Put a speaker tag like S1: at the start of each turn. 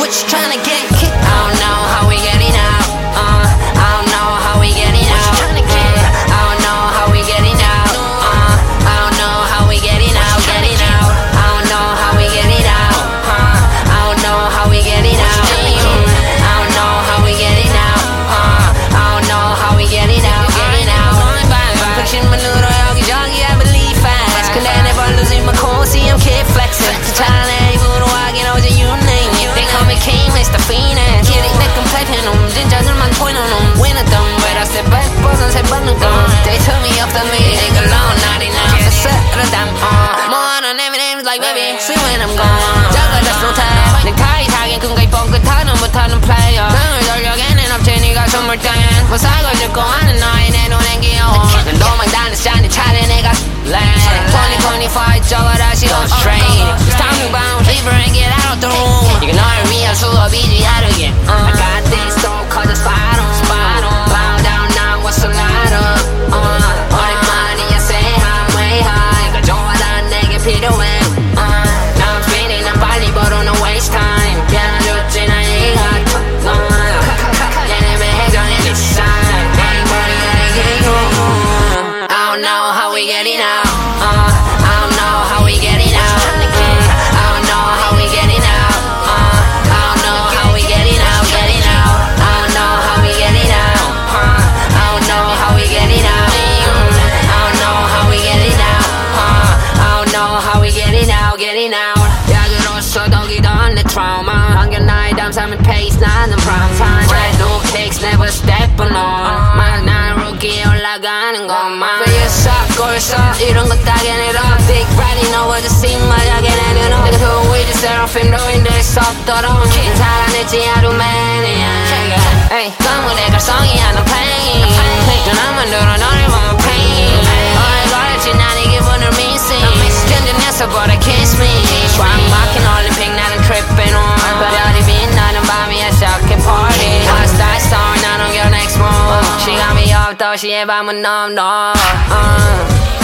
S1: what you tryna get? I don't know how we getting out. I don't know how we getting out. I don't know how we getting out. I don't know how we getting out. Getting out. I don't know how we getting out. I don't know how we getting out. I don't know how we getting out. I don't know how we getting out. Getting out. 백신만으로 여기저기 I believe fast. 근데 never losing my cool. See I'm kid flexing. 차라리 입으로 하긴 어제 you name it. They call me king, Mr. Phoenix. 길이 내건 platinum. 진짜들만 보이는 놈. Win a dumb. But I said back 버선 세 번은 건. They told me off the meeting. They go long, not enough. So settle down. More on every name's like baby. See when I'm gone. 저거 just don't tell. 넥타이 사긴 금가이 뻥끗하는 못하는 player. 등을 돌려개는 업체니가 선물 땡. 뭐 살고 죽고 하는 너의 내 눈엔 귀여워. 난 도망다는 샤니 차례 내가 land. 2025 저거 다시 on strain. It's time to bounce. Leave her and get out of the room. 이게 너를 위한 수업이지 하루게. I got this so cause it's spot on. Bow down now what's a lot of. 오랜만이야 say I'm way high. 이거 좋아하는 내게 필요해. Now I'm spinning 난 빨리 벌어 no waste time. 걔는 좋지 난 이가 얘네 매해전에 this side. 내 머리가 내게 고 I don't know how we getting out. I don't know how we getting out. I don't know how we getting out. I don't know how we getting out. Getting out. I don't know how we getting out. I don't know how we getting out. I don't know how we getting out. I don't know how we getting out. Getting out. 약으로서 덕이 던 내 trauma. 안겨 나의 담삼은 pace 나는 prime time. Red no kicks never step alone. 난 rookie 올라가는 것만. 왜 gol서 이런 것 따게 내려 Big Brady 너와 just see 마약에 내려놓 내가 도위지 세라핌 로인들 썩더러운 살아냈지 하루 매니아 너무 갈성이 하는 pain 눈앞만 들어 너를 보면 pain 얼걸지 난 이 기분을 missing 견뎌내서 but I kiss me 꽉 막힌 올림픽 나는 tripping on 별이 빛나는 밤이야 shocking party One star star 나는 your next move 시간이 없 도시의 밤은 넘